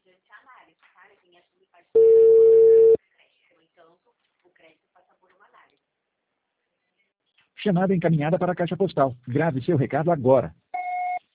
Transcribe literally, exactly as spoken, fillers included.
mediante análise, tá? Quem assume parte do crédito. No entanto, o crédito passa por uma análise. Chamada encaminhada para a caixa postal. Grave seu recado agora.